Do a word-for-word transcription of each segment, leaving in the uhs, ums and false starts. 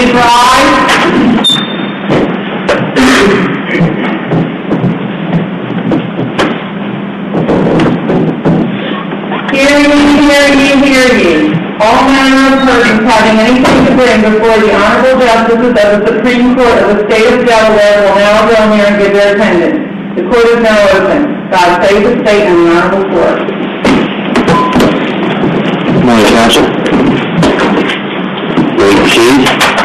Please rise. Hear ye, hear ye, hear ye. All manner of persons having anything to bring before the Honorable Justices of the Supreme Court of the State of Delaware will now go here and give their attendance. The court is now open. God save the state and the Honorable Court. Good morning, Counsel. Ready to proceed?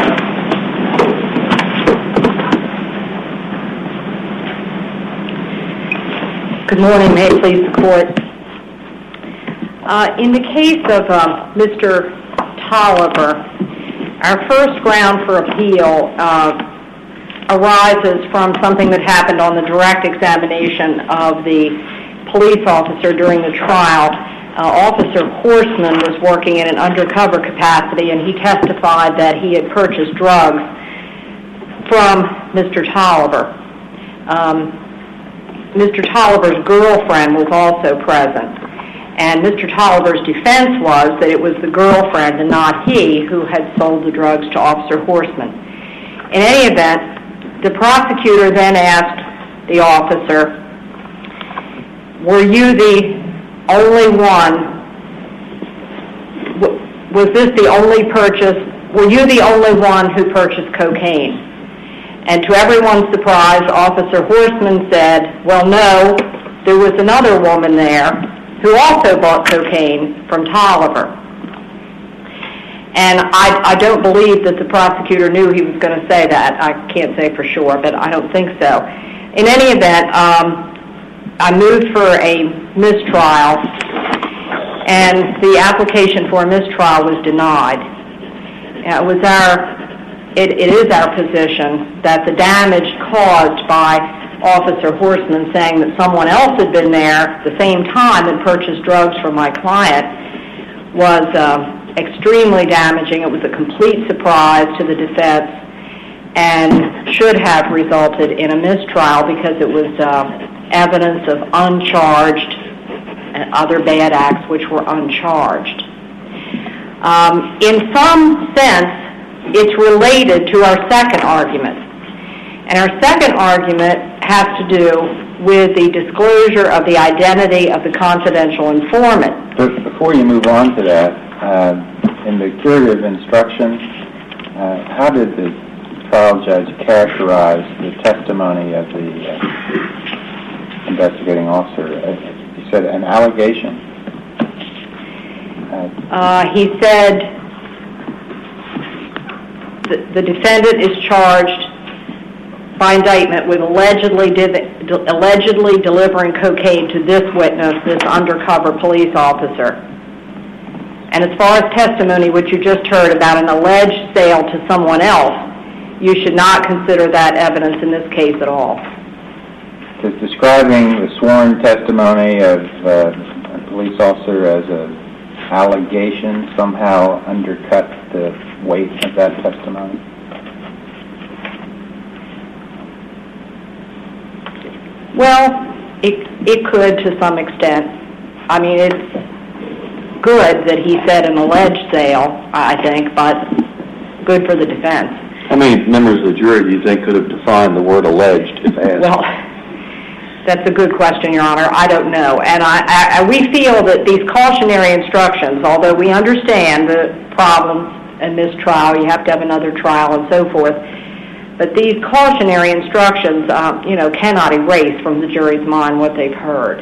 Good morning. May it please the Court. Uh, in the case of uh, Mister Tolliver, our first ground for appeal uh, arises from something that happened on the direct examination of the police officer during the trial. Uh, Officer Horstman was working in an undercover capacity, and he testified that he had purchased drugs from Mister Tolliver. Um, Mister Tolliver's girlfriend was also present, and Mister Tolliver's defense was that it was the girlfriend and not he who had sold the drugs to Officer Horstman. In any event, the prosecutor then asked the officer, were you the only one, was this the only purchase, were you the only one who purchased cocaine? And to everyone's surprise, Officer Horstman said, well, no, there was another woman there who also bought cocaine from Tolliver. And I, I don't believe that the prosecutor knew he was going to say that. I can't say for sure, but I don't think so. In any event, um, I moved for a mistrial, and the application for a mistrial was denied. It was our, it, it is our position that the damage caused by Officer Horstman saying that someone else had been there at the same time and purchased drugs from my client was uh, extremely damaging. It was a complete surprise to the defense and should have resulted in a mistrial because it was uh, evidence of uncharged and other bad acts which were uncharged. Um, in some sense, it's related to our second argument. And our second argument has to do with the disclosure of the identity of the confidential informant. But before you move on to that, uh, in the curative instruction, uh, how did the trial judge characterize the testimony of the uh, investigating officer? Uh, he said an allegation. Uh, uh, he said the, the defendant is charged by indictment with allegedly de- allegedly delivering cocaine to this witness, this undercover police officer. And as far as testimony, which you just heard about an alleged sale to someone else, you should not consider that evidence in this case at all. Does describing the sworn testimony of uh, a police officer as an allegation somehow undercut the weight of that testimony? Well, it it could to some extent. I mean, it's good that he said an alleged sale, I think, but good for the defense. How many members of the jury do you think could have defined the word alleged if asked? Well, that's a good question, Your Honor. I don't know. And I, I, we feel that these cautionary instructions, although we understand the problems in this trial, you have to have another trial and so forth, but these cautionary instructions, uh, you know, cannot erase from the jury's mind what they've heard.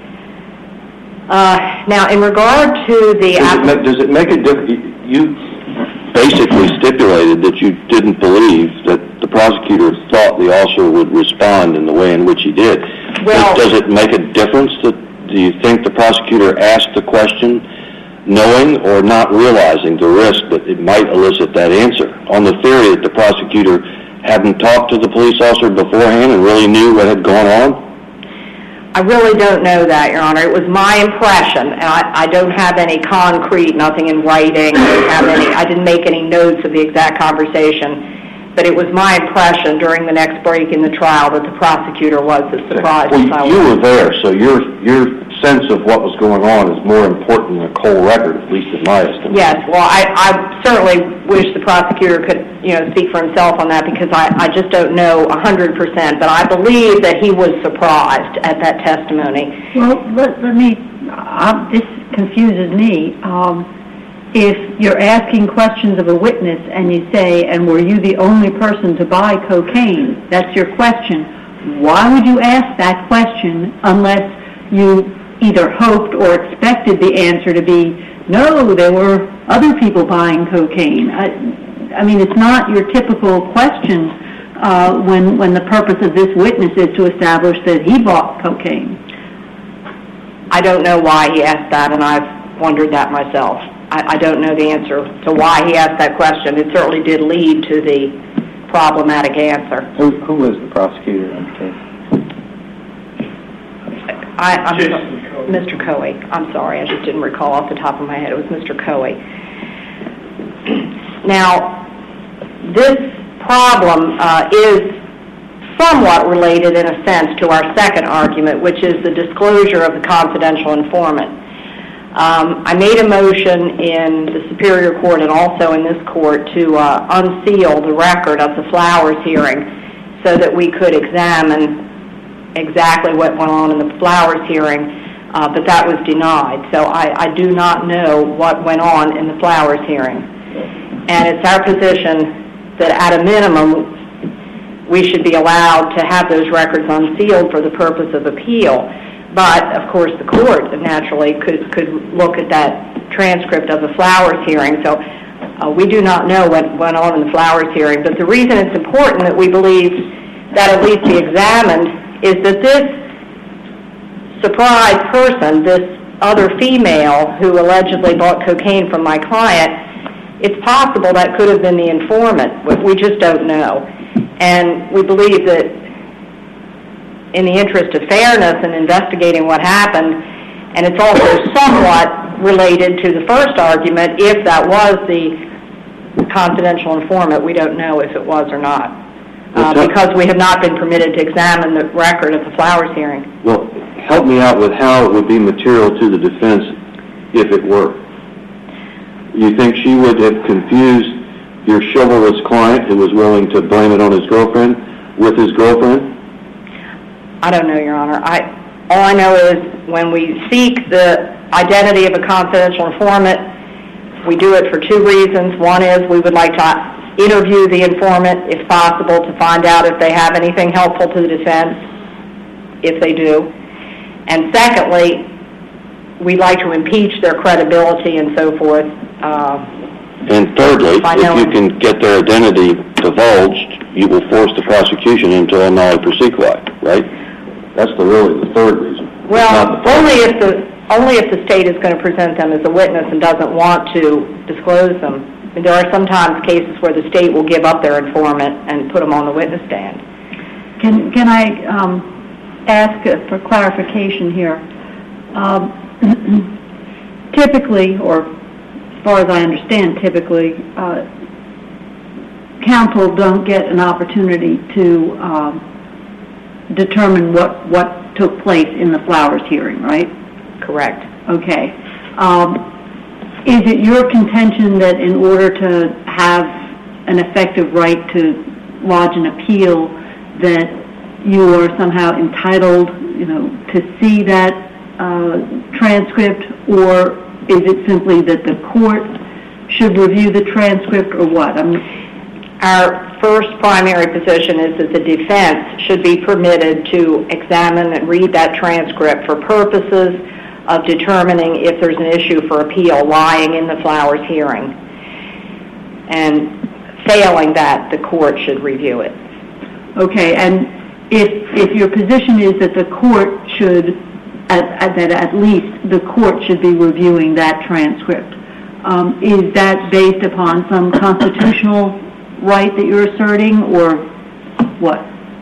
Uh, now, in regard to the... Does it, make, does it make a difference? You basically stipulated that you didn't believe that the prosecutor thought the officer would respond in the way in which he did. Well, does, does it make a difference? That, do you think the prosecutor asked the question knowing or not realizing the risk that it might elicit that answer, on the theory that the prosecutor hadn't talked to the police officer beforehand and really knew what had gone on? I really don't know that, Your Honor. It was my impression, and I, I don't have any concrete, nothing in writing. I don't have any. I didn't make any notes of the exact conversation, but it was my impression during the next break in the trial that the prosecutor was as surprised well, as I was. You were there, so your your sense of what was going on is more important than a cold record, at least in my estimation. Yes. Well, I, I certainly wish the prosecutor could, you know, speak for himself on that because I, I just don't know a hundred percent, but I believe that he was surprised at that testimony. Well, let, let me, uh, this confuses me. Um, if you're asking questions of a witness and you say, and were you the only person to buy cocaine, that's your question. Why would you ask that question unless you either hoped or expected the answer to be, no, there were other people buying cocaine? I, I mean, it's not your typical question uh, when, when the purpose of this witness is to establish that he bought cocaine. I don't know why he asked that, and I've wondered that myself. I, I don't know the answer to why he asked that question. It certainly did lead to the problematic answer. Who, who was the prosecutor in the case? I, I'm so, Mister Coey. I'm sorry, I just didn't recall off the top of my head. It was Mister Coey. Now, this problem uh, is somewhat related in a sense to our second argument, which is the disclosure of the confidential informant. Um, I made a motion in the Superior Court and also in this court to uh, unseal the record of the Flowers hearing so that we could examine exactly what went on in the Flowers hearing, uh, but that was denied. So I, I do not know what went on in the Flowers hearing. And it's our position that at a minimum we should be allowed to have those records unsealed for the purpose of appeal. But, of course, the court naturally could, could look at that transcript of the Flowers hearing. So uh, we do not know what went on in the Flowers hearing. But the reason it's important that we believe that at least be examined is that this surprise person, this other female who allegedly bought cocaine from my client, it's possible that could have been the informant. We just don't know. And we believe that in the interest of fairness in investigating what happened, and it's also somewhat related to the first argument, if that was the confidential informant, we don't know if it was or not, uh, because we have not been permitted to examine the record of the Flowers hearing. Well, help me out with how it would be material to the defense if it were. You think she would have confused your chivalrous client who was willing to blame it on his girlfriend with his girlfriend? I don't know, Your Honor. I, all I know is when we seek the identity of a confidential informant, we do it for two reasons. One is we would like to interview the informant, if possible, to find out if they have anything helpful to the defense, if they do. And secondly, we'd like to impeach their credibility and so forth. Uh, and thirdly, if you can get their identity divulged, you will force the prosecution into a nolle prosequi, right? That's the really the third reason. Well, only if the only if the state is going to present them as a witness and doesn't want to disclose them. I mean, there are sometimes cases where the state will give up their informant and put them on the witness stand. Can can I um, ask for clarification here? Um, typically, or as far as I understand, typically, uh, counsel don't get an opportunity to um, determine what, what took place in the Flowers hearing, right? Correct. Okay. Um, is it your contention that in order to have an effective right to lodge an appeal, that you are somehow entitled, you know, to see that uh, transcript, or is it simply that the court should review the transcript, or what? I mean, our first primary position is that the defense should be permitted to examine and read that transcript for purposes of determining if there's an issue for appeal lying in the Flowers hearing. And failing that, the court should review it. Okay, and if if your position is that the court should, at, at, that at least the court should be reviewing that transcript, um, is that based upon some constitutional right that you're asserting, or what?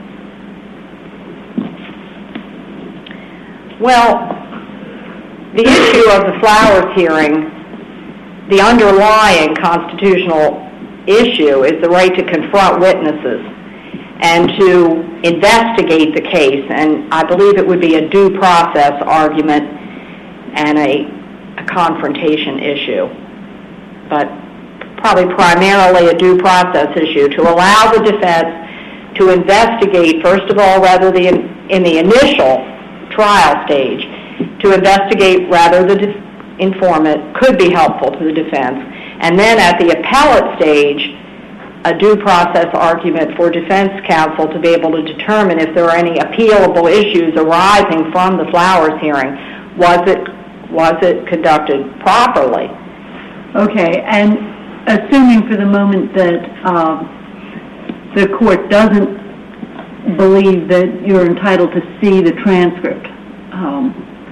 Well, the issue of the Flowers hearing, the underlying constitutional issue is the right to confront witnesses and to investigate the case, and I believe it would be a due process argument and a, a confrontation issue. But probably primarily a due process issue, to allow the defense to investigate, first of all, rather the, in the initial trial stage, to investigate rather the de- informant could be helpful to the defense. And then at the appellate stage, a due process argument for defense counsel to be able to determine if there are any appealable issues arising from the Flowers hearing. Was it, was it conducted properly? Okay, and assuming for the moment that um, the court doesn't believe that you're entitled to see the transcript, um,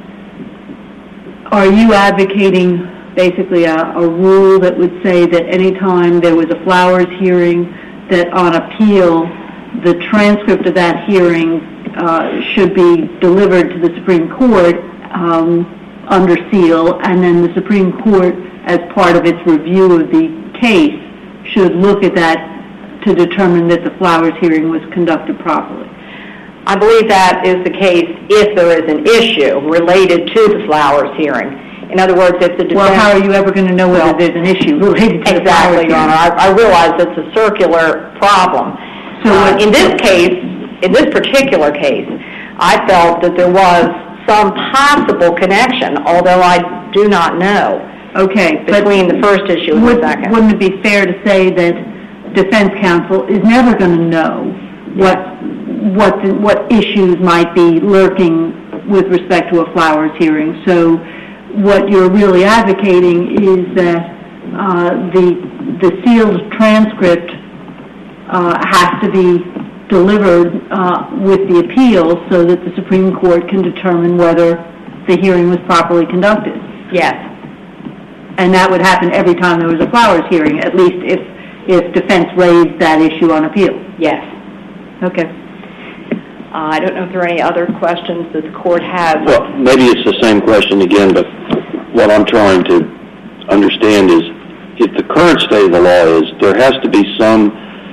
are you advocating basically a, a rule that would say that any time there was a Flowers hearing, that on appeal, the transcript of that hearing uh, should be delivered to the Supreme Court um, under seal, and then the Supreme Court, as part of its review of the case, should look at that to determine that the Flowers hearing was conducted properly? I believe that is the case if there is an issue related to the Flowers hearing. In other words, if the defense... Well, how are you ever going to know whether there's an issue related to the Flowers hearing? Exactly, Your Honor. I, I realize it's a circular problem. So uh, in this case, in this particular case, I felt that there was some possible connection, although I do not know, okay, between the first issue and would, the second. Wouldn't it be fair to say that defense counsel is never going to know what what the, what issues might be lurking with respect to a Flowers hearing? So what you're really advocating is that uh, the the sealed transcript uh, has to be delivered uh, with the appeal so that the Supreme Court can determine whether the hearing was properly conducted. Yes. And that would happen every time there was a Flowers hearing, at least if if defense raised that issue on appeal. Yes. Okay. Uh, I don't know if there are any other questions that the court has. Well, maybe it's the same question again, but what I'm trying to understand is if the current state of the law is there has to be some,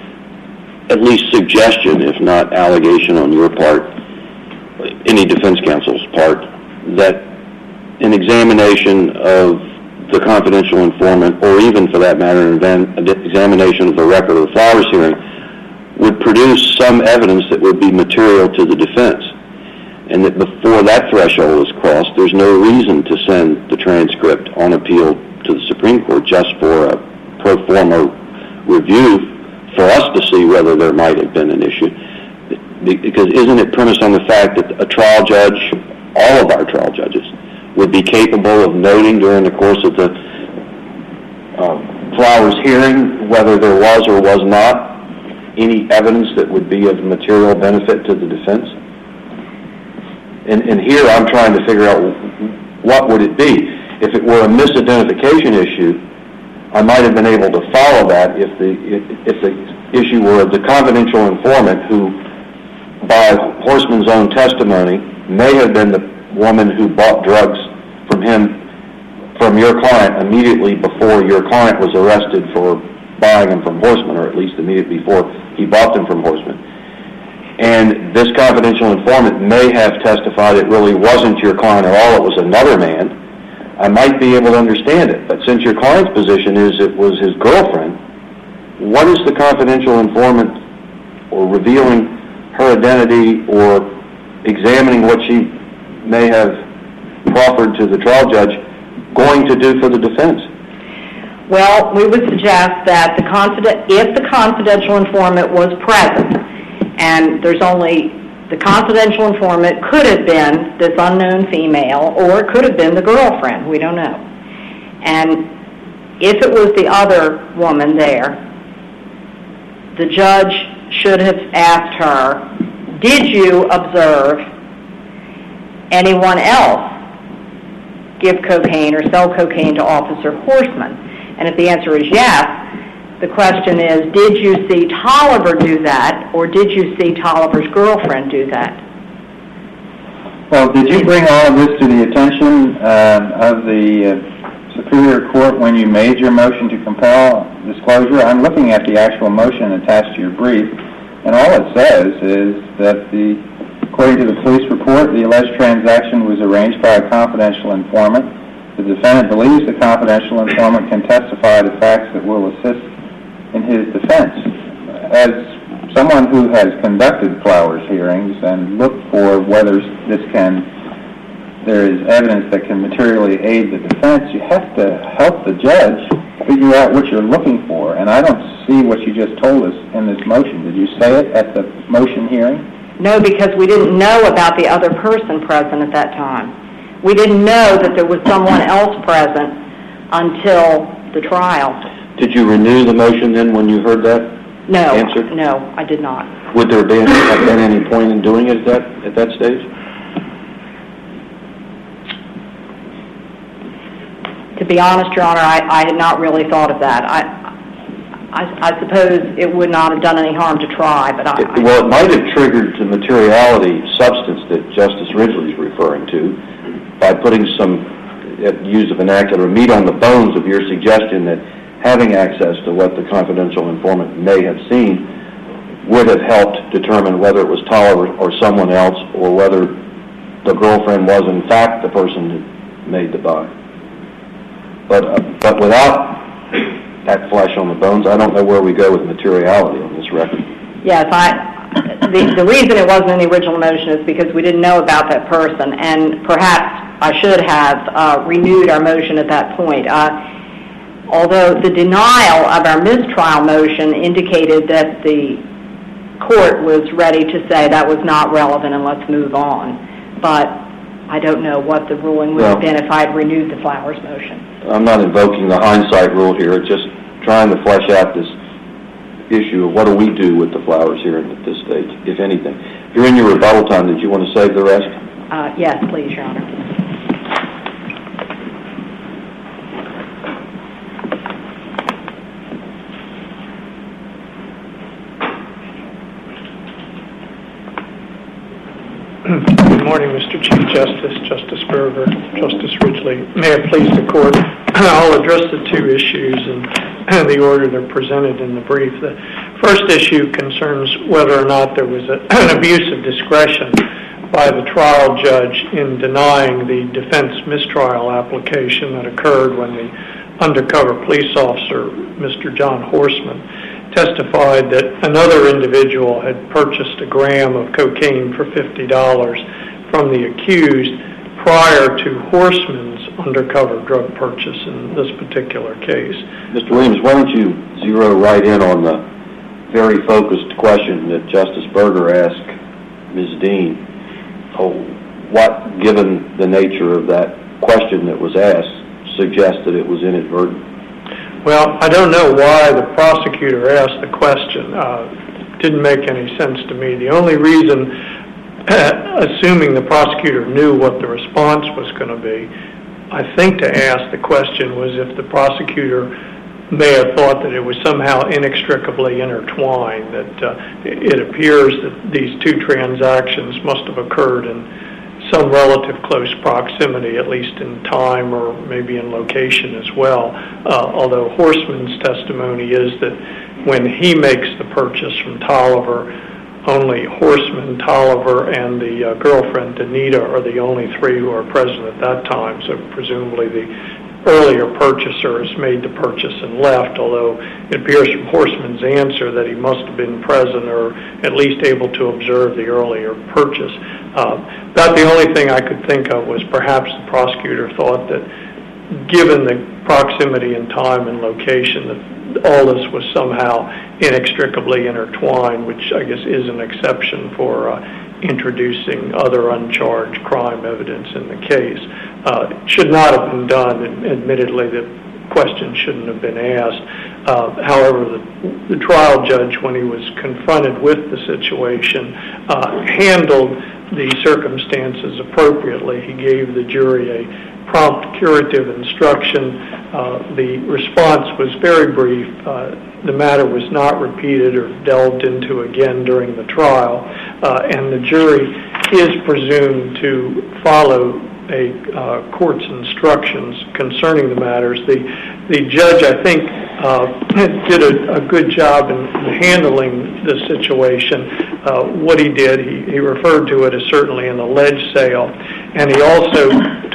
at least suggestion, if not allegation on your part, any defense counsel's part, that an examination of the confidential informant, or even for that matter, an examination of the record of the Flowers hearing, would produce some evidence that would be material to the defense. And that before that threshold is crossed, there's no reason to send the transcript on appeal to the Supreme Court just for a pro forma review for us to see whether there might have been an issue. Because isn't it premised on the fact that a trial judge, all of our trial judges, would be capable of noting during the course of the uh, Flowers hearing whether there was or was not any evidence that would be of material benefit to the defense? And, and here I'm trying to figure out what would it be. If it were a misidentification issue, I might have been able to follow that if the if, if the issue were of the confidential informant who, by Horstman's own testimony, may have been the woman who bought drugs from him, from your client, immediately before your client was arrested for buying them from Horstman, or at least immediately before he bought them from Horstman. And this confidential informant may have testified it really wasn't your client at all, it was another man. I might be able to understand it, but since your client's position is it was his girlfriend, what is the confidential informant, or revealing her identity, or examining what she may have proffered to the trial judge, going to do for the defense? Well, we would suggest that the confident, if the confidential informant was present, and there's only, the confidential informant could have been this unknown female, or it could have been the girlfriend, we don't know. And if it was the other woman there, the judge should have asked her, did you observe anyone else give cocaine or sell cocaine to Officer Horstman? And if the answer is yes, the question is, did you see Tolliver do that, or did you see Tolliver's girlfriend do that? Well, did you bring all of this to the attention uh, of the uh, Superior Court when you made your motion to compel disclosure? I'm looking at the actual motion attached to your brief, and all it says is that the, according to the police report, the alleged transaction was arranged by a confidential informant The defendant believes the confidential informant can testify to facts that will assist in his defense. As someone who has conducted Flowers hearings and looked for whether this can, there is evidence that can materially aid the defense, you have to help the judge figure out what you're looking for. And I don't see what you just told us in this motion. Did you say it at the motion hearing? No, because we didn't know about the other person present at that time. We didn't know that there was someone else present until the trial. Did you renew the motion then when you heard that No, answer? no, I did not. Would there been, have been any point in doing it at that, at that stage? To be honest, Your Honor, I, I had not really thought of that. I, I, I suppose it would not have done any harm to try, but I... It, well, it might have triggered the materiality substance that Justice Ridgely is referring to by putting some, uh, use of vernacular, meat on the bones of your suggestion that having access to what the confidential informant may have seen would have helped determine whether it was Tolliver or someone else, or whether the girlfriend was in fact the person that made the buy. But, uh, but without that flesh on the bones, I don't know where we go with materiality on this record. Yes, I, the, the reason it wasn't in the original motion is because we didn't know about that person, and perhaps I should have uh, renewed our motion at that point. Uh, although the denial of our mistrial motion indicated that the court was ready to say that was not relevant and let's move on. But I don't know what the ruling would well, have been if I had renewed the Flowers motion. I'm not invoking the hindsight rule here. It's just trying to flesh out this issue of what do we do with the Flowers hearing at this stage, if anything. If you're in your rebuttal time, did you want to save the rest? Uh, yes, please, Your Honor. Good morning, Mister Chief Justice, Justice Berger, Justice Ridgely. May it please the Court, I'll address the two issues in the order they're presented in the brief. The first issue concerns whether or not there was a, an abuse of discretion by the trial judge in denying the defense mistrial application that occurred when the undercover police officer, Mister John Horstman, testified that another individual had purchased a gram of cocaine for fifty dollars from the accused prior to Horstman's undercover drug purchase in this particular case. Mister Williams, why don't you zero right in on the very focused question that Justice Berger asked Miz Dean. Oh, what, given the nature of that question that was asked, suggests that it was inadvertent? Well, I don't know why the prosecutor asked the question. Uh, didn't make any sense to me. The only reason, uh, assuming the prosecutor knew what the response was going to be, I think to ask the question was if the prosecutor may have thought that it was somehow inextricably intertwined, that uh, it appears that these two transactions must have occurred in some relative close proximity, at least in time or maybe in location as well. Uh, although Horstman's testimony is that when he makes the purchase from Tolliver, only Horstman, Tolliver, and the uh, girlfriend, Danita, are the only three who are present at that time. So presumably the earlier purchaser has made the purchase and left, although it appears from Horstman's answer that he must have been present or at least able to observe the earlier purchase. Uh, about the only thing I could think of was perhaps the prosecutor thought that given the proximity in time and location that all this was somehow inextricably intertwined, which I guess is an exception for uh, introducing other uncharged crime evidence in the case. Uh, it should not have been done, and admittedly the question shouldn't have been asked. Uh, however, the, the trial judge, when he was confronted with the situation, uh, handled the circumstances appropriately. He gave the jury a prompt curative instruction. Uh, the response was very brief. Uh, the matter was not repeated or delved into again during the trial, uh, and the jury is presumed to follow a uh, court's instructions concerning the matters. The the judge, I think, uh, did a, a good job in, in handling the situation. Uh, what he did, he, he referred to it as certainly an alleged sale, and he also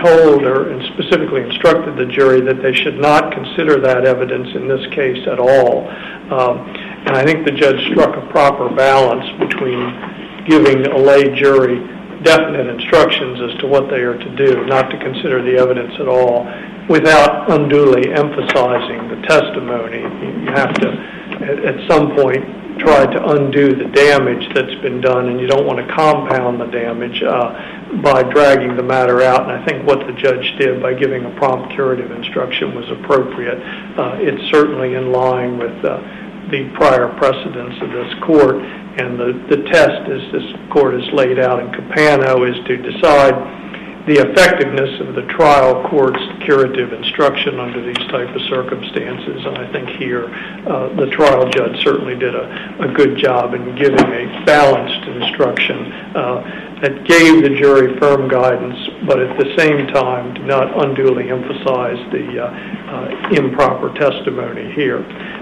told or and specifically instructed the jury that they should not consider that evidence in this case at all. Um, and I think the judge struck a proper balance between giving a lay jury definite instructions as to what they are to do, not to consider the evidence at all, without unduly emphasizing the testimony. You have to, at some point, try to undo the damage that's been done, and you don't want to compound the damage uh, by dragging the matter out. And I think what the judge did by giving a prompt curative instruction was appropriate. Uh, it's certainly in line with uh, the prior precedents of this court, and the, the test, as this court has laid out in Capano, is to decide the effectiveness of the trial court's curative instruction under these type of circumstances. And I think here uh, the trial judge certainly did a, a good job in giving a balanced instruction uh, that gave the jury firm guidance, but at the same time did not unduly emphasize the uh, uh, improper testimony here.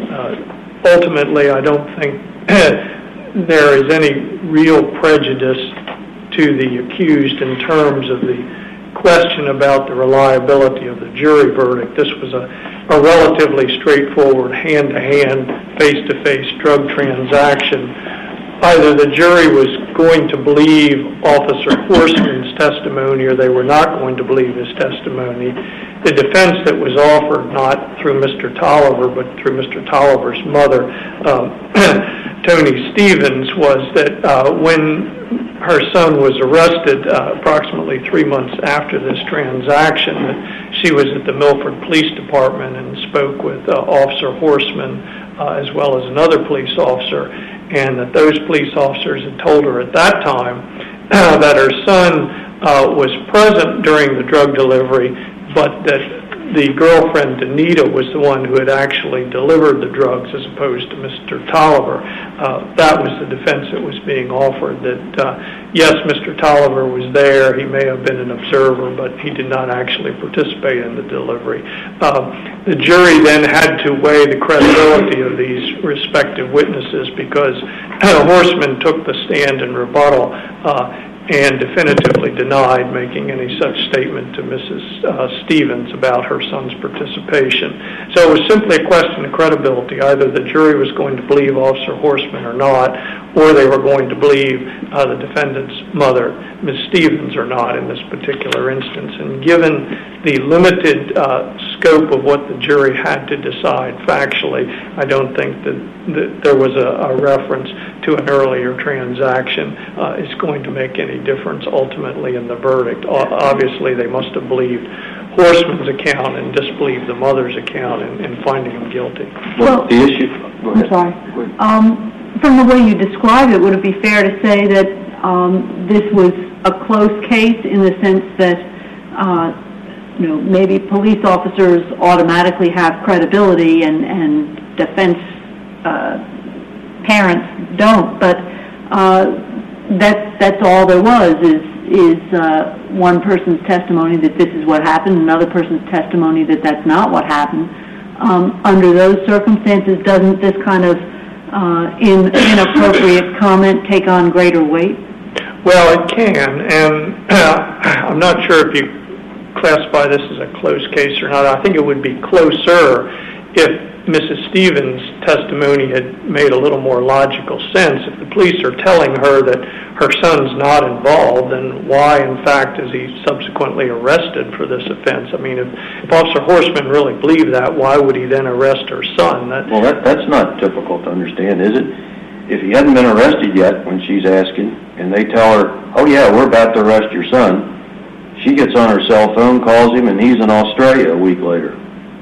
Uh, ultimately, I don't think there is any real prejudice to the accused in terms of the question about the reliability of the jury verdict. This was a, a relatively straightforward hand-to-hand, face-to-face drug transaction. Either the jury was going to believe Officer Horstman's testimony or they were not going to believe his testimony. The defense that was offered, not through Mister Tolliver, but through Mister Tolliver's mother, um, Tony Stevens, was that uh, when her son was arrested uh, approximately three months after this transaction, that she was at the Milford Police Department and spoke with uh, Officer Horstman uh, as well as another police officer, and that those police officers had told her at that time uh, that her son uh, was present during the drug delivery, but that the girlfriend, Danita, was the one who had actually delivered the drugs as opposed to Mister Tolliver. Uh, that was the defense that was being offered, that uh, yes, Mister Tolliver was there, he may have been an observer, but he did not actually participate in the delivery. Uh, the jury then had to weigh the credibility of these respective witnesses because Horstman took the stand in rebuttal uh, and definitively denied making any such statement to Missus Uh, Stevens about her son's participation. So it was simply a question of credibility. Either the jury was going to believe Officer Horstman or not, or they were going to believe uh, the defendant's mother, Miz Stevens, or not in this particular instance. And given the limited uh, scope of what the jury had to decide factually, I don't think that, that there was a, a reference to an earlier transaction uh, is going to make any difference ultimately in the verdict. O- obviously, they must have believed Horstman's account and disbelieved the mother's account in, in finding him guilty. Well, the issue... Go ahead. I'm sorry. Um, from the way you describe it, would it be fair to say that um, this was a close case in the sense that, uh, you know, maybe police officers automatically have credibility and, and defense uh, parents don't, but uh, that's, that's all there was is, is uh, one person's testimony that this is what happened, another person's testimony that that's not what happened. Um, under those circumstances, doesn't this kind of uh, in, inappropriate comment take on greater weight? Well, it can, and uh, I'm not sure if you classify this as a close case or not. I think it would be closer if Missus Stevens' testimony had made a little more logical sense. If the police are telling her that her son's not involved, then why, in fact, is he subsequently arrested for this offense? I mean, if, if Officer Horstman really believed that, why would he then arrest her son? That, well, that, that's not difficult to understand, is it? If he hadn't been arrested yet when she's asking, and they tell her, oh, yeah, we're about to arrest your son, she gets on her cell phone, calls him, and he's in Australia a week later.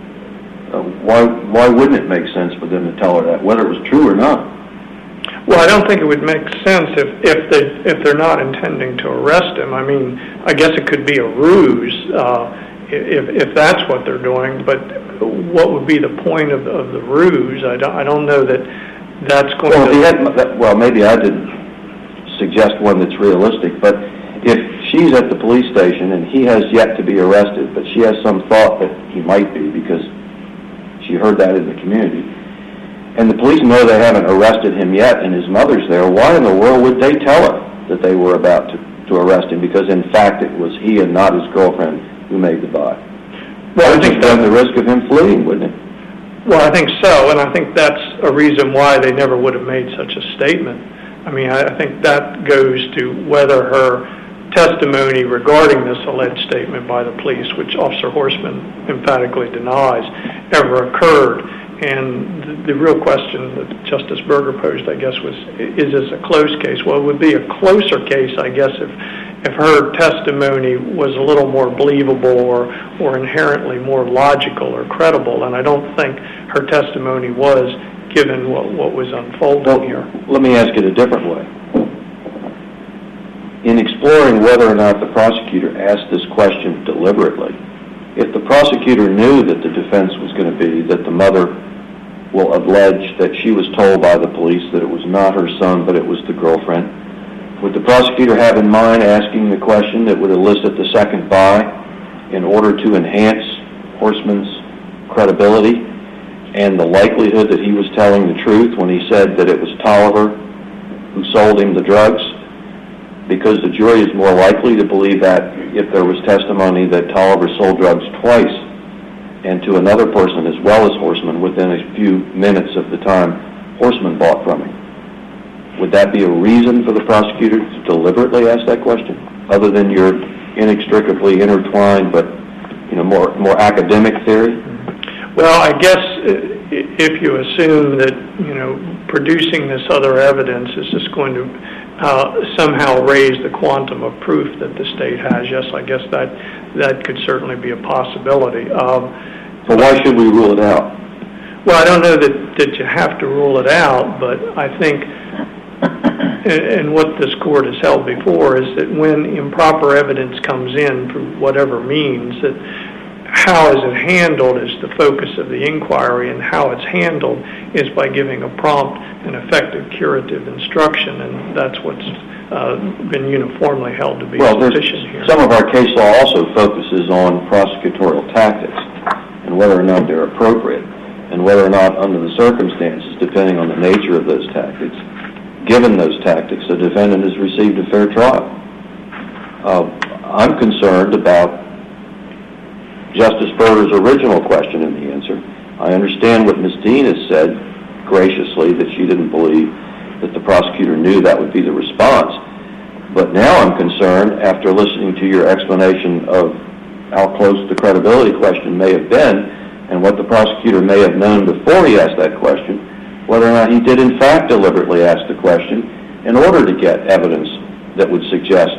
Uh, why why wouldn't it make sense for them to tell her that, whether it was true or not? Well, I don't think it would make sense if if they if they're not intending to arrest him. I mean, I guess it could be a ruse uh, if if that's what they're doing. But what would be the point of of the ruse? I don't I don't know that that's going well, to. If he had, well, maybe I didn't suggest one that's realistic, but if she's at the police station and he has yet to be arrested, but she has some thought that he might be because she heard that in the community, and the police know they haven't arrested him yet and his mother's there, why in the world would they tell her that they were about to, to arrest him? Because in fact it was he and not his girlfriend who made the buy. Well, I That think would run that, the risk of him fleeing, wouldn't it? well, I think so, and I think that's a reason why they never would have made such a statement. I mean, I I think that goes to whether her testimony regarding this alleged statement by the police, which Officer Horstman emphatically denies, ever occurred. And the, the real question that Justice Berger posed, I guess, was, is this a close case? Well, it would be a closer case, I guess, if if her testimony was a little more believable or, or inherently more logical or credible, and I don't think her testimony was, given what, what was unfolding Well, here. let me ask it a different way. In exploring whether or not the prosecutor asked this question deliberately, if the prosecutor knew that the defense was going to be that the mother will allege that she was told by the police that it was not her son, but it was the girlfriend, would the prosecutor have in mind asking the question that would elicit the second buy in order to enhance Horstman's credibility and the likelihood that he was telling the truth when he said that it was Tolliver who sold him the drugs? Because the jury is more likely to believe that if there was testimony that Tolliver sold drugs twice and to another person as well as Horstman within a few minutes of the time Horstman bought from him. Would that be a reason for the prosecutor to deliberately ask that question, other than your inextricably intertwined but, you know, more more academic theory? Well, I guess if you assume that, you know, producing this other evidence is just going to uh, somehow raise the quantum of proof that the state has, yes, I guess that that could certainly be a possibility. Um, So why should we rule it out? Well, I don't know that, that you have to rule it out, but I think, and, and what this court has held before, is that when improper evidence comes in for whatever means, that how is it handled is the focus of the inquiry, and how it's handled is by giving a prompt and effective curative instruction, and that's what's uh, been uniformly held to be Well, sufficient here. some of our case law also focuses on prosecutorial tactics and whether or not they're appropriate, and whether or not, under the circumstances, depending on the nature of those tactics, given those tactics, the defendant has received a fair trial. Uh, I'm concerned about Justice Berger's original question in the answer. I understand what Miz Dean has said graciously, that she didn't believe that the prosecutor knew that would be the response. But now I'm concerned, after listening to your explanation of how close the credibility question may have been, and what the prosecutor may have known before he asked that question, whether or not he did in fact deliberately ask the question in order to get evidence that would suggest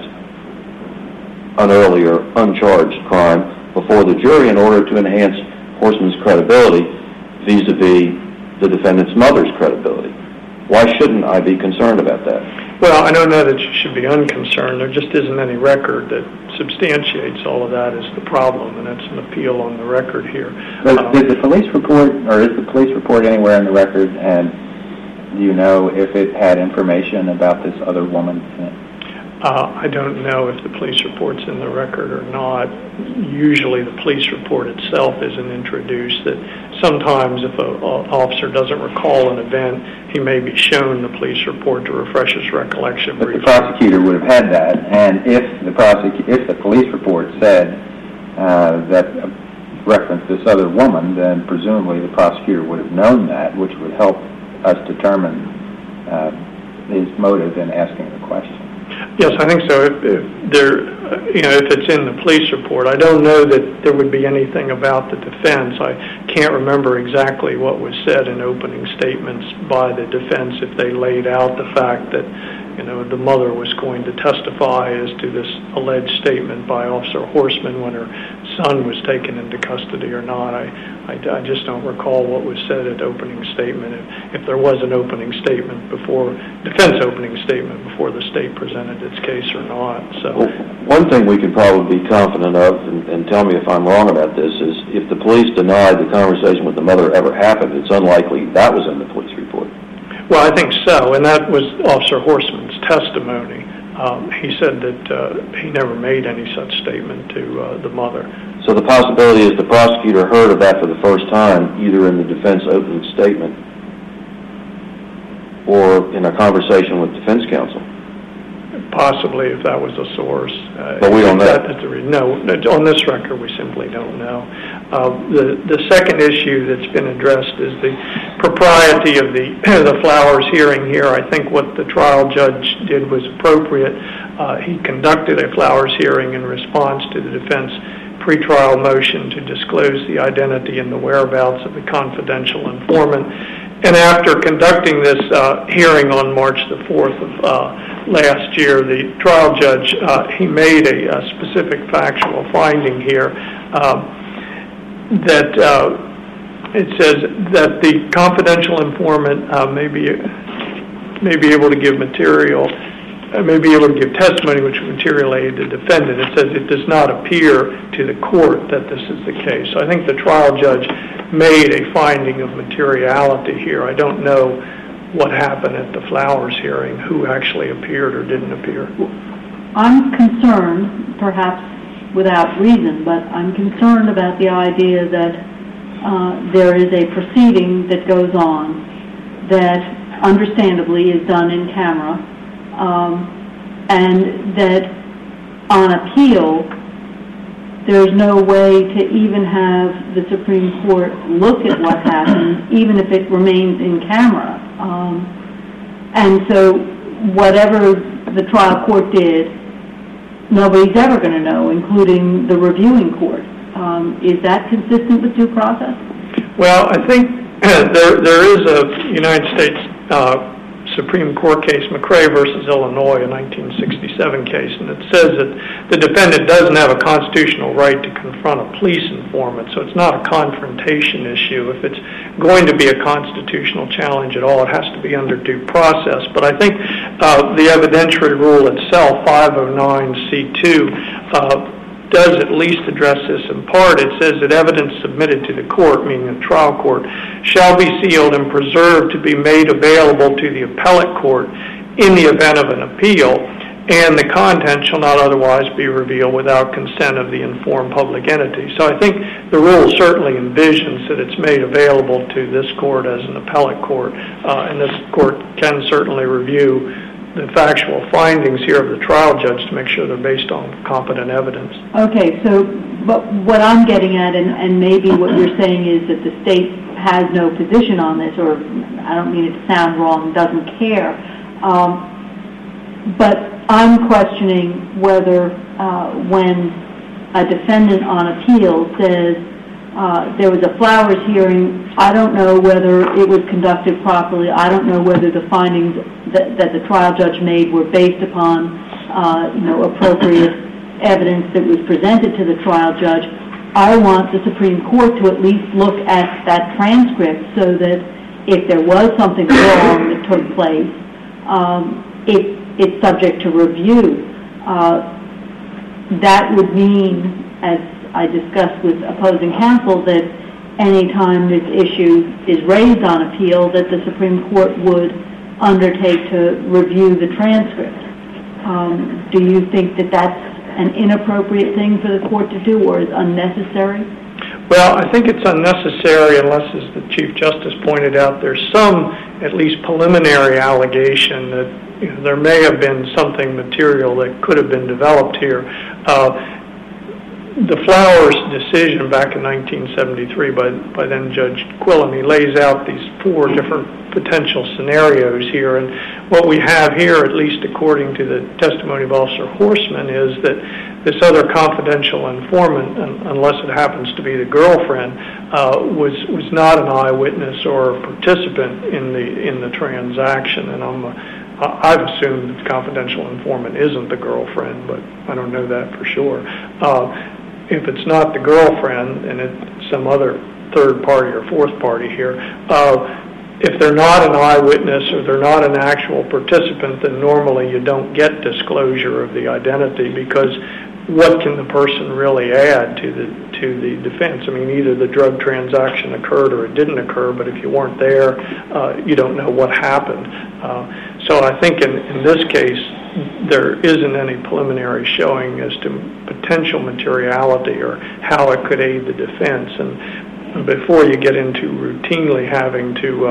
an earlier uncharged crime before the jury in order to enhance Horstman's credibility vis-a-vis the defendant's mother's credibility. Why shouldn't I be concerned about that? Well, I don't know that you should be unconcerned. There just isn't any record that substantiates all of that is the problem, and that's an appeal on the record here. But Um, did the police report, or is the police report anywhere in the record, and do you know if it had information about this other woman? Uh, I don't know if the police report's in the record or not. Usually the police report itself isn't introduced. That sometimes if an officer doesn't recall an event, he may be shown the police report to refresh his recollection. But the prosecutor would have had that, and if the prosecu- if the police report said uh, that uh, referenced this other woman, then presumably the prosecutor would have known that, which would help us determine uh, his motive in asking the question. Yes, I think so. If, if there, you know, if it's in the police report, I don't know that there would be anything about the defense. I can't remember exactly what was said in opening statements by the defense if they laid out the fact that, you know, the mother was going to testify as to this alleged statement by Officer Horstman when her son was taken into custody or not. I, I, I just don't recall what was said at opening statement. If, if there was an opening statement before, defense opening statement before the state presented its case or not. So, Well, one thing we can probably be confident of, and, and tell me if I'm wrong about this, is if the police denied the conversation with the mother ever happened, it's unlikely that was in the police report. well, I think so, and that was Officer Horstman's testimony. Um, he said that uh, he never made any such statement to uh, the mother. So the possibility is the prosecutor heard of that for the first time, either in the defense opening statement or in a conversation with defense counsel. possibly if that was a source. Uh, But we don't know. That is the re- no, on this record, we simply don't know. Uh, the the second issue that's been addressed is the propriety of the the Flowers hearing here. I think what the trial judge did was appropriate. Uh, he conducted a Flowers hearing in response to the defense pretrial motion to disclose the identity and the whereabouts of the confidential informant. And after conducting this uh, hearing on March the fourth of uh, last year, the trial judge, uh, he made a, a specific factual finding here um, that uh, it says that the confidential informant uh, may be may be able to give material, uh, may be able to give testimony which would materially aid the defendant. It says it does not appear to the court that this is the case. So I think the trial judge made a finding of materiality here. I don't know what happened at the Flowers hearing, who actually appeared or didn't appear. I'm concerned, perhaps without reason, but I'm concerned about the idea that uh, there is a proceeding that goes on that understandably is done in camera, um, and that on appeal there's no way to even have the Supreme Court look at what happened, even if it remains in camera. Um, and so whatever the trial court did, nobody's ever going to know, including the reviewing court. Um, is that consistent with due process? Well, I think there there is a United States uh, Supreme Court case, McRae versus Illinois, a nineteen sixty-seven case, and it says that the defendant doesn't have a constitutional right to confront a police informant, so it's not a confrontation issue. If it's going to be a constitutional challenge at all, it has to be under due process. But I think uh, the evidentiary rule itself, five oh nine C two, uh, does at least address this in part. It says that evidence submitted to the court, meaning the trial court, shall be sealed and preserved to be made available to the appellate court in the event of an appeal, and the content shall not otherwise be revealed without consent of the informed public entity. So I think the rule certainly envisions that it's made available to this court as an appellate court, uh, and this court can certainly review the factual findings here of the trial judge to make sure they're based on competent evidence. Okay, so but what I'm getting at, and, and maybe what you're saying is that the state has no position on this, or I don't mean it to sound wrong, doesn't care, um, but I'm questioning whether uh, when a defendant on appeal says uh, there was a Flowers hearing, I don't know whether it was conducted properly, I don't know whether the findings that, that the trial judge made were based upon, uh, you know, appropriate evidence that was presented to the trial judge. I want the Supreme Court to at least look at that transcript so that if there was something wrong that took place, um, it, it's subject to review. Uh, that would mean, as I discussed with opposing counsel, that any time this issue is raised on appeal, that the Supreme Court would undertake to review the transcript. Um, do you think that that's an inappropriate thing for the court to do, or is unnecessary? Well, I think it's unnecessary unless, as the Chief Justice pointed out, there's some at least preliminary allegation that, you know, there may have been something material that could have been developed here. Uh, The Flowers decision back in nineteen seventy-three by, by then Judge Quillen, he lays out these four different potential scenarios here, and what we have here, at least according to the testimony of Officer Horseman, is that this other confidential informant, unless it happens to be the girlfriend, uh, was was not an eyewitness or a participant in the in the transaction, and I'm uh, I've assumed that the confidential informant isn't the girlfriend, but I don't know that for sure. Uh, If it's not the girlfriend and it's some other third party or fourth party here, uh, if they're not an eyewitness or they're not an actual participant, then normally you don't get disclosure of the identity, because what can the person really add to the to the defense? I mean, either the drug transaction occurred or it didn't occur, but if you weren't there, uh, you don't know what happened. Uh, so I think in, in this case, there isn't any preliminary showing as to potential materiality or how it could aid the defense. And before you get into routinely having to uh,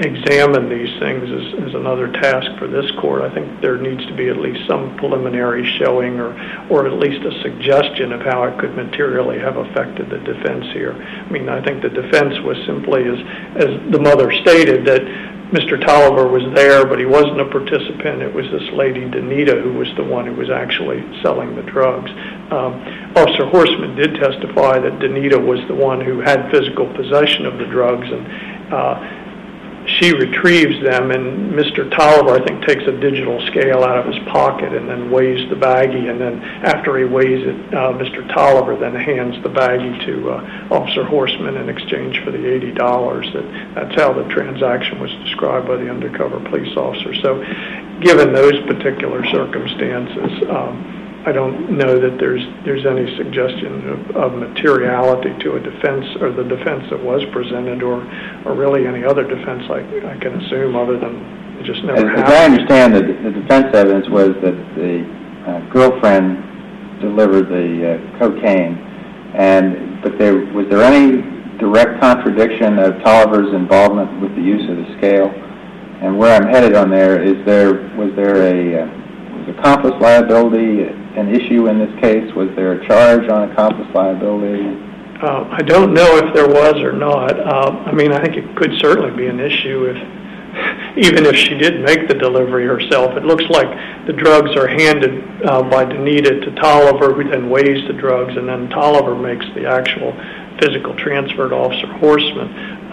examine these things is, is another task for this court. I think there needs to be at least some preliminary showing or, or at least a suggestion of how it could materially have affected the defense here. I mean, I think the defense was simply, as, as the mother stated, that Mister Tolliver was there, but he wasn't a participant. It was this lady, Danita, who was the one who was actually selling the drugs. Um, Officer Horstman did testify that Danita was the one who had physical possession of the drugs, and uh, she retrieves them, and Mister Tolliver, I think, takes a digital scale out of his pocket and then weighs the baggie, and then after he weighs it, uh, Mister Tolliver then hands the baggie to uh, Officer Horstman in exchange for the eighty dollars. That, that's how the transaction was described by the undercover police officer. So given those particular circumstances, um, I don't know that there's there's any suggestion of, of materiality to a defense or the defense that was presented, or or really any other defense I, I can assume other than it just never as, happened. As I understand it, the defense evidence was that the uh, girlfriend delivered the uh, cocaine, and but there was there any direct contradiction of Tolliver's involvement with the use of the scale? And where I'm headed on there is there was there a uh, was accomplice liability an issue in this case? Was there a charge on accomplice liability? Uh, I don't know if there was or not. Uh, I mean, I think it could certainly be an issue if, even if she did make the delivery herself. It looks like the drugs are handed uh, by Danita to Tolliver, who then weighs the drugs, and then Tolliver makes the actual physical transfer to Officer Horstman.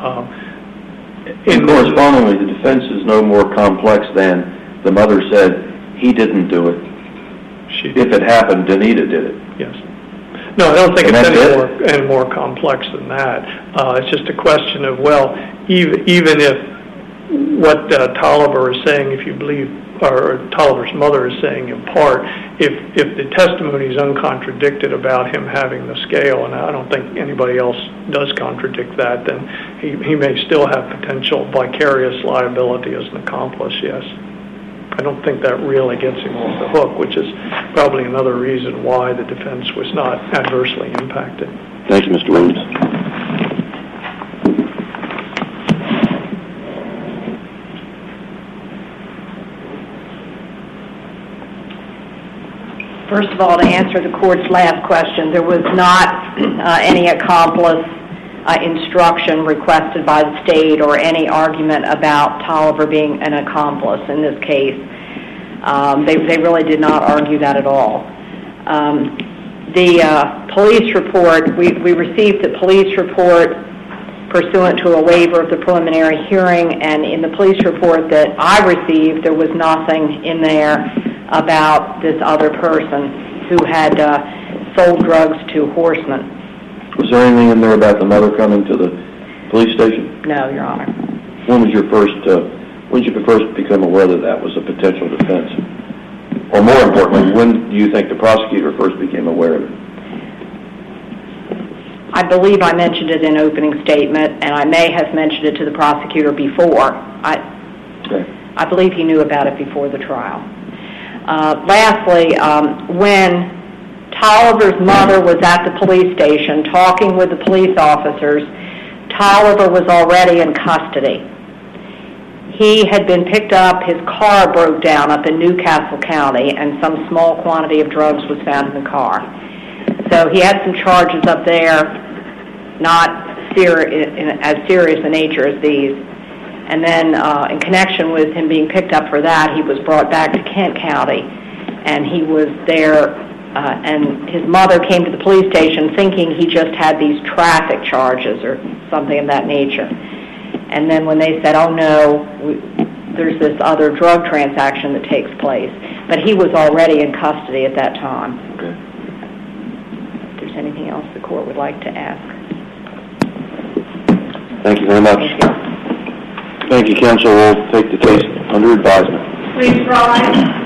Uh, and correspondingly, the defense is no more complex than the mother said he didn't do it. She if it happened, Danita did it. Yes. No, I don't think and it's any it? more, any more complex than that. Uh, it's just a question of, well, even, even if what uh, Tolliver is saying, if you believe, or Tolliver's mother is saying in part, if, if the testimony is uncontradicted about him having the scale, and I don't think anybody else does contradict that, then he, he may still have potential vicarious liability as an accomplice, yes. I don't think that really gets him off the hook, which is probably another reason why the defense was not adversely impacted. Thank you, Mister Williams. First of all, to answer the court's last question, there was not uh, any accomplice uh, instruction requested by the state or any argument about Tolliver being an accomplice in this case. Um, they, they really did not argue that at all. Um, the uh, police report, we, we received the police report pursuant to a waiver of the preliminary hearing, and in the police report that I received, there was nothing in there about this other person who had uh, sold drugs to Horstman. Was there anything in there about the mother coming to the police station? No, Your Honor. When was your first, uh, when did you first become aware that that was a potential defense? Or more importantly, when do you think the prosecutor first became aware of it? I believe I mentioned it in opening statement, and I may have mentioned it to the prosecutor before. I, okay. I believe he knew about it before the trial. Uh, lastly, um, when Tolliver's mother was at the police station talking with the police officers, Tolliver was already in custody. He had been picked up, his car broke down up in Newcastle County, and some small quantity of drugs was found in the car. So he had some charges up there, not ser- in as serious a nature as these. And then uh, in connection with him being picked up for that, he was brought back to Kent County, and he was there, uh, and his mother came to the police station thinking he just had these traffic charges or something of that nature. And then when they said, oh no, we, there's this other drug transaction that takes place. But he was already in custody at that time. Okay. If there's anything else the court would like to ask. Thank you very much. Thank you. Thank you, counsel. We'll take the case under advisement. Please rise.